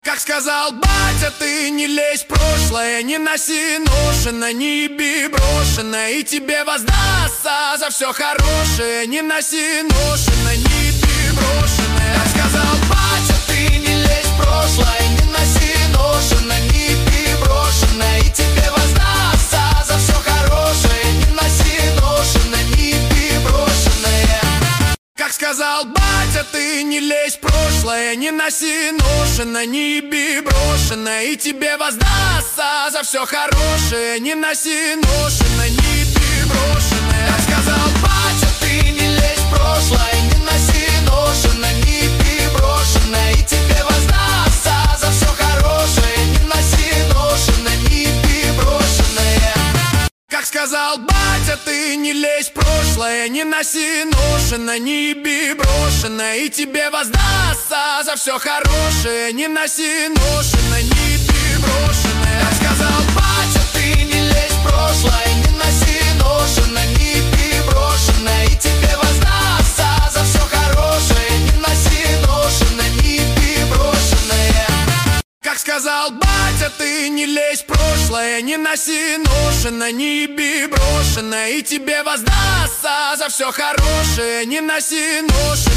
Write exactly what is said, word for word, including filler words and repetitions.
Как сказал батя, ты не лезь в прошлое, не носи ношено, не еби брошено, и тебе воздастся за все хорошее. Не носи ношено, не еби брошено. Как сказал батя, ты не лезь в прошлое, не носи ношено, не еби брошено, и тебе воздастся за все хорошее. Не носи ношено, не еби брошенное. Как сказал батя, ты не лезь в прошлое, не носи ношено, не еби брошено, и тебе воздастся за все хорошее. Не носи ношено, не еби брошенное. Как сказал батя, ты не лезь в прошлое, не носи ношено, не еби брошено, и тебе воздастся за все хорошее. Не носи ношено, не еби брошенное. Как сказал батя, ты не лезь в прошлое, не носи ношено, не еби брошено, и тебе воздастся за все хорошее. Не носи ношено, не еби брошенное. Как сказал батя, ты не лезь в прошлое, не носи ношено, не еби брошено, и тебе воздастся за все хорошее. Не носи ношено, не еби брошенное. Как сказал батя, ты не лезь в прошлое, не носи ношено, не еби брошено, и тебе воздастся за все хорошее. Не носи ношено.